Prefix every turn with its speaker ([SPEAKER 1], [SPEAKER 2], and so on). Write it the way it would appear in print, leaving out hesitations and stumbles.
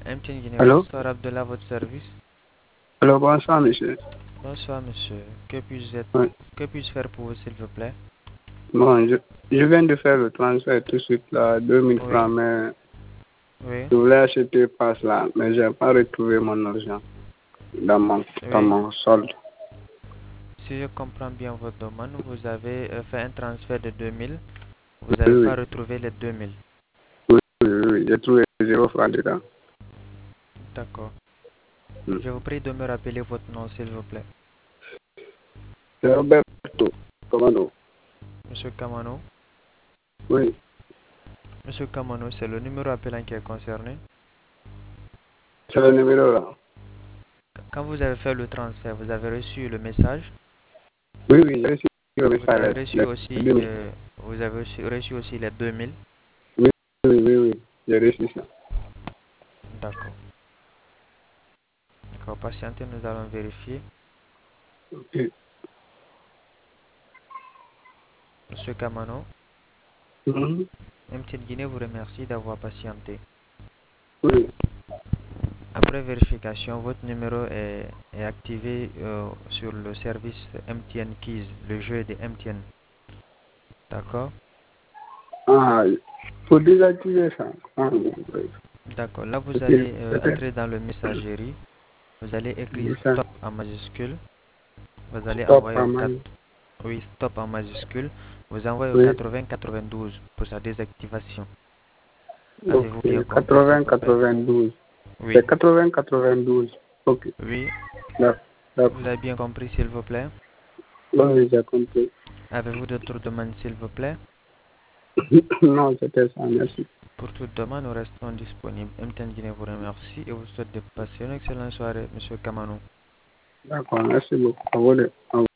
[SPEAKER 1] MTN Guinée,
[SPEAKER 2] Allô?
[SPEAKER 1] bonsoir Abdullah, votre service.
[SPEAKER 2] Allô, bonsoir, monsieur.
[SPEAKER 1] Bonsoir monsieur,
[SPEAKER 2] Oui.
[SPEAKER 1] que puis-je faire pour vous s'il vous plaît?
[SPEAKER 2] Bon, je viens de faire le transfert tout de suite, là, 2000
[SPEAKER 1] Oui,
[SPEAKER 2] francs, mais
[SPEAKER 1] oui,
[SPEAKER 2] je voulais acheter passe là, mais je n'ai pas retrouvé mon argent dans dans
[SPEAKER 1] oui.
[SPEAKER 2] mon solde.
[SPEAKER 1] Si je comprends bien votre demande, vous avez fait un transfert de 2000, vous
[SPEAKER 2] Oui,
[SPEAKER 1] n'avez pas
[SPEAKER 2] oui,
[SPEAKER 1] retrouvé les 2000.
[SPEAKER 2] oui, oui, oui, j'ai trouvé 0 francs dedans.
[SPEAKER 1] D'accord.
[SPEAKER 2] Hmm.
[SPEAKER 1] Je vous prie de me rappeler votre nom s'il vous plaît.
[SPEAKER 2] C'est Roberto, commando.
[SPEAKER 1] Monsieur Kamano.
[SPEAKER 2] Oui,
[SPEAKER 1] Monsieur Kamano, c'est le numéro appelant qui est concerné.
[SPEAKER 2] c'est le numéro là.
[SPEAKER 1] Quand vous avez fait le transfert, vous avez reçu le message.
[SPEAKER 2] Oui, oui, j'ai reçu le
[SPEAKER 1] Vous avez
[SPEAKER 2] message.
[SPEAKER 1] reçu
[SPEAKER 2] Les
[SPEAKER 1] aussi,
[SPEAKER 2] 2000.
[SPEAKER 1] vous avez reçu aussi les 2000.
[SPEAKER 2] Oui, oui, oui, oui, j'ai reçu ça.
[SPEAKER 1] D'accord. D'accord, patientez, nous allons vérifier.
[SPEAKER 2] Ok.
[SPEAKER 1] Monsieur Kamano,
[SPEAKER 2] Mhm.
[SPEAKER 1] MTN Guinée vous remercie d'avoir patienté.
[SPEAKER 2] Oui,
[SPEAKER 1] Après vérification, votre numéro est activé sur le service MTN Keys, le jeu de MTN. D'accord?
[SPEAKER 2] ah, il faut désactiver ça. Ah, oui, oui.
[SPEAKER 1] D'accord. Là, vous
[SPEAKER 2] Ok,
[SPEAKER 1] allez
[SPEAKER 2] peut-être.
[SPEAKER 1] entrer dans le messagerie. Vous allez écrire
[SPEAKER 2] Ça,
[SPEAKER 1] stop en majuscule. Vous allez
[SPEAKER 2] stop
[SPEAKER 1] envoyer
[SPEAKER 2] à
[SPEAKER 1] au
[SPEAKER 2] moi.
[SPEAKER 1] 4. Oui, stop en majuscule. Vous envoyez au
[SPEAKER 2] Oui.
[SPEAKER 1] 8092 pour sa désactivation. Avez-vous bien
[SPEAKER 2] Ok,
[SPEAKER 1] compris, s'il vous plaît?
[SPEAKER 2] 80-92.
[SPEAKER 1] Oui.
[SPEAKER 2] C'est 80-92. Ok.
[SPEAKER 1] Oui. Vous
[SPEAKER 2] D'accord.
[SPEAKER 1] avez bien compris, s'il vous plaît?
[SPEAKER 2] Oui, j'ai compris.
[SPEAKER 1] Avez-vous d'autres demandes, s'il vous plaît?
[SPEAKER 2] Non, c'était ça, merci.
[SPEAKER 1] Pour toute demande, nous restons disponibles. MTN Guinée vous remercie et vous souhaite de passer une excellente soirée, Monsieur Kamanou.
[SPEAKER 2] D'accord, merci beaucoup. À vous.